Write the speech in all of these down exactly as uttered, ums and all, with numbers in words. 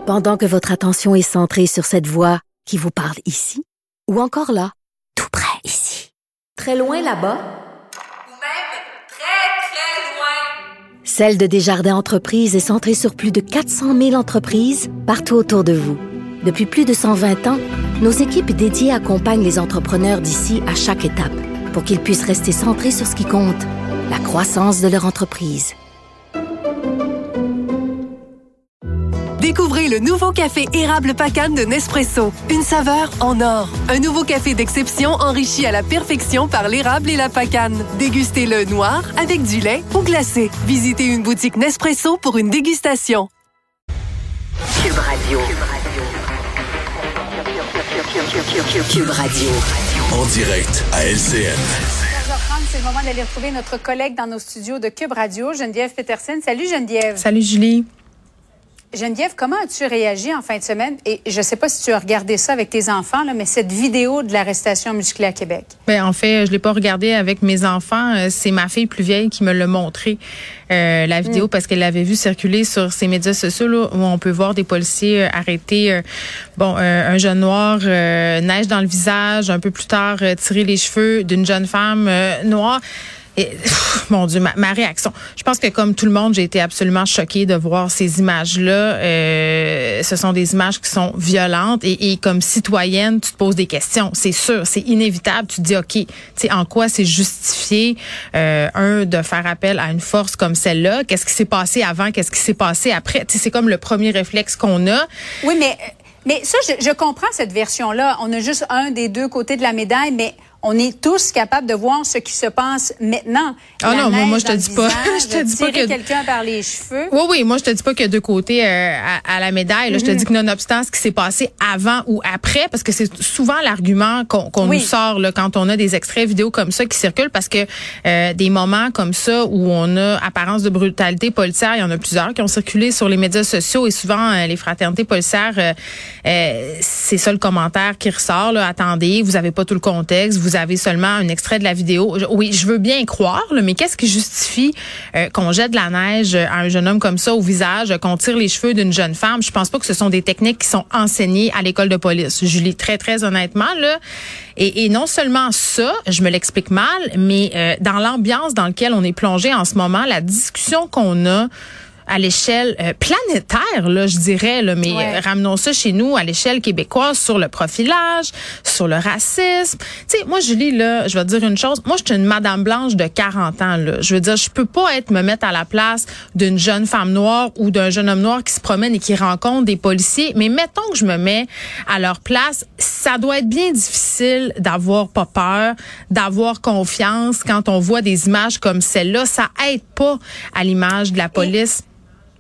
Pendant que votre attention est centrée sur cette voix qui vous parle ici, ou encore là, tout près ici, très loin là-bas, ou même très, très loin. Celle de Desjardins Entreprises est centrée sur plus de quatre cent mille entreprises partout autour de vous. Depuis plus de cent vingt ans, nos équipes dédiées accompagnent les entrepreneurs d'ici à chaque étape pour qu'ils puissent rester centrés sur ce qui compte, la croissance de leur entreprise. Découvrez le nouveau café érable Pacane de Nespresso. Une saveur en or. Un nouveau café d'exception enrichi à la perfection par l'érable et la pacane. Dégustez-le noir, avec du lait ou glacé. Visitez une boutique Nespresso pour une dégustation. Cube Radio. Cube Radio. En direct à L C N. C'est le moment d'aller retrouver notre collègue dans nos studios de Cube Radio, Geneviève Peterson. Salut Geneviève. Salut Julie. Geneviève, comment as-tu réagi en fin de semaine? Et je ne sais pas si tu as regardé ça avec tes enfants, là, mais cette vidéo de l'arrestation musclée à Québec. Ben en fait, je l'ai pas regardée avec mes enfants. C'est ma fille plus vieille qui me l'a montré, euh, la vidéo, mm. parce qu'elle l'avait vue circuler sur ses médias sociaux là, où on peut voir des policiers euh, arrêter euh, bon, euh, un jeune noir, euh, neige dans le visage, un peu plus tard euh, tirer les cheveux d'une jeune femme euh, noire. Et, pff, mon Dieu, ma, ma réaction. Je pense que comme tout le monde, j'ai été absolument choquée de voir ces images-là. Euh, ce sont des images qui sont violentes et, et comme citoyenne, tu te poses des questions. C'est sûr, c'est inévitable. Tu te dis, OK, tu sais, en quoi c'est justifié, euh, un, de faire appel à une force comme celle-là? Qu'est-ce qui s'est passé avant? Qu'est-ce qui s'est passé après? Tu sais, c'est comme le premier réflexe qu'on a. Oui, mais, mais ça, je, je comprends cette version-là. On a juste un des deux côtés de la médaille, mais on est tous capables de voir ce qui se passe maintenant. Ah non, moi, moi je te dis pas, visage, je te dis pas que quelqu'un par les cheveux. Oui, oui, moi je te dis pas qu'il y a deux côtés euh, à, à la médaille. Là, mm-hmm. Je te dis que nonobstant ce qui s'est passé avant ou après, parce que c'est souvent l'argument qu'on, qu'on oui. nous sort là quand on a des extraits vidéo comme ça qui circulent, parce que euh, des moments comme ça où on a apparence de brutalité policière, il y en a plusieurs qui ont circulé sur les médias sociaux et souvent euh, les fraternités policières, euh, euh, c'est ça le commentaire qui ressort. Là, attendez, vous avez pas tout le contexte, vous Vous avez seulement un extrait de la vidéo. Oui, je veux bien croire, là, mais qu'est-ce qui justifie euh, qu'on jette de la neige à un jeune homme comme ça au visage, qu'on tire les cheveux d'une jeune femme? Je pense pas que ce sont des techniques qui sont enseignées à l'école de police. Julie, très, très honnêtement, là. Et, et non seulement ça, je me l'explique mal, mais euh, dans l'ambiance dans laquelle on est plongé en ce moment, la discussion qu'on a à l'échelle euh, planétaire, là, je dirais, là, mais ouais. euh, ramenons ça chez nous à l'échelle québécoise sur le profilage, sur le racisme. Tu sais, moi, Julie, là, je vais te dire une chose. Moi, je suis une madame blanche de quarante ans, là. Je veux dire, je peux pas être me mettre à la place d'une jeune femme noire ou d'un jeune homme noir qui se promène et qui rencontre des policiers. Mais mettons que je me mets à leur place, ça doit être bien difficile d'avoir pas peur, d'avoir confiance quand on voit des images comme celle-là. Ça aide pas à l'image de la police. Et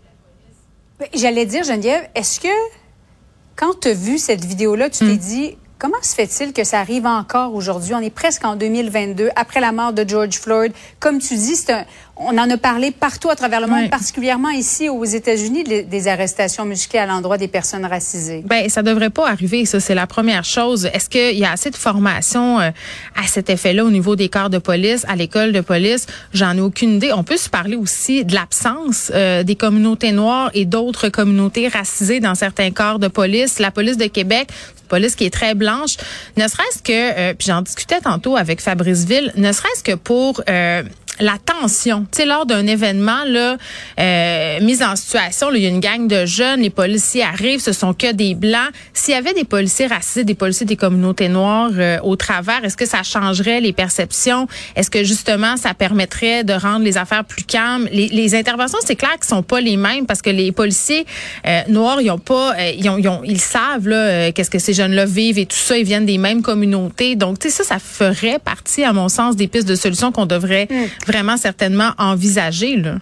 j'allais dire, Geneviève, est-ce que quand tu as vu cette vidéo-là, tu mmh. t'es dit, comment se fait-il que ça arrive encore aujourd'hui? On est presque en deux mille vingt-deux, après la mort de George Floyd. Comme tu dis, c'est un, on en a parlé partout à travers le monde, oui. particulièrement ici aux États-Unis, des, des arrestations musclées à l'endroit des personnes racisées. Ben, ça devrait pas arriver, ça, c'est la première chose. Est-ce qu'il y a assez de formation euh, à cet effet-là au niveau des corps de police, à l'école de police? J'en ai aucune idée. On peut se parler aussi de l'absence euh, des communautés noires et d'autres communautés racisées dans certains corps de police. La police de Québec, c'est une police qui est très blanche, ne serait-ce que, euh, puis j'en discutais tantôt avec Fabrice Ville, ne serait-ce que pour euh, la tension. Tu sais, lors d'un événement, là, euh, mise en situation, là, il y a une gang de jeunes, les policiers arrivent, ce sont que des Blancs. S'il y avait des policiers racisés, des policiers des communautés noires euh, au travers, est-ce que ça changerait les perceptions? Est-ce que, justement, ça permettrait de rendre les affaires plus calmes? Les, les interventions, c'est clair qu'ils sont pas les mêmes parce que les policiers euh, noirs, ils ont pas, euh, ils, ont, ils, ont, ils savent là, euh, qu'est-ce que ces jeunes-là vivent et tout ça, ils viennent des mêmes communautés. Donc, tu sais, ça, ça ferait partie, à mon sens, des pistes de solutions qu'on devrait mmh. vraiment certainement envisager, là.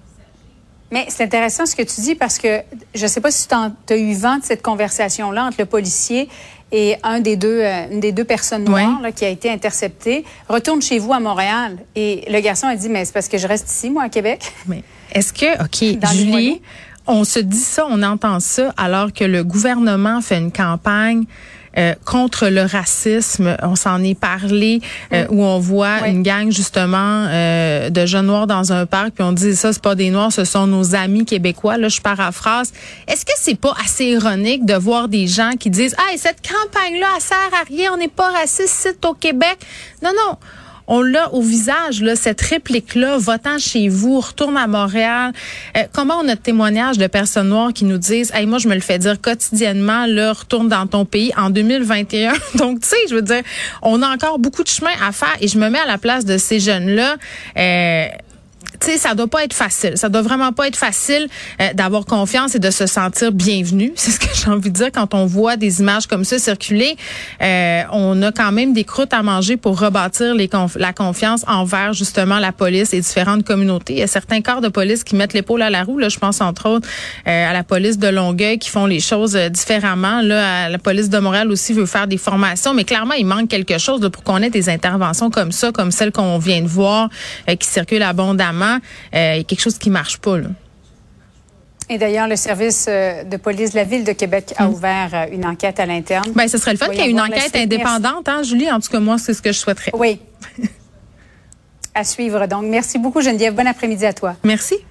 Mais c'est intéressant ce que tu dis parce que je ne sais pas si tu as eu vent de cette conversation-là entre le policier et un des deux, euh, une des deux personnes noires oui. là, qui a été interceptée. Retourne chez vous à Montréal. Et le garçon a dit, mais c'est parce que je reste ici, moi, à Québec. Mais est-ce que, OK, Julie, on se dit ça, on entend ça, alors que le gouvernement fait une campagne euh, contre le racisme. On s'en est parlé, euh, où on voit oui. une gang justement euh, de jeunes noirs dans un parc, puis on dit ça, c'est pas des noirs, ce sont nos amis québécois. Là, je paraphrase. Est-ce que c'est pas assez ironique de voir des gens qui disent « Hey, cette campagne-là, elle sert à rien, on n'est pas raciste, c'est au Québec. » Non, non. On l'a au visage, là, cette réplique-là, votant chez vous, retourne à Montréal. Euh, comment on a de témoignages de personnes noires qui nous disent, hey, moi, je me le fais dire quotidiennement, là, retourne dans ton pays en deux mille vingt et un. Donc, tu sais, je veux dire, on a encore beaucoup de chemin à faire et je me mets à la place de ces jeunes-là. Euh, Tu sais, ça doit pas être facile. Ça doit vraiment pas être facile euh, d'avoir confiance et de se sentir bienvenu. C'est ce que j'ai envie de dire quand on voit des images comme ça circuler. Euh, on a quand même des croûtes à manger pour rebâtir les conf- la confiance envers justement la police et différentes communautés. Il y a certains corps de police qui mettent l'épaule à la roue. Là, je pense entre autres euh, à la police de Longueuil qui font les choses euh, différemment. Là, à la police de Montréal aussi veut faire des formations, mais clairement il manque quelque chose là, pour qu'on ait des interventions comme ça, comme celle qu'on vient de voir, euh, qui circulent abondamment. Euh, il y a quelque chose qui marche pas, là. Et d'ailleurs, le service de police de la Ville de Québec a mmh. ouvert une enquête à l'interne. Ben, ce serait le fun qu'il y ait une enquête indépendante, hein, Julie? En tout cas, moi, c'est ce que je souhaiterais. Oui. À suivre. Donc, merci beaucoup, Geneviève. Bon après-midi à toi. Merci.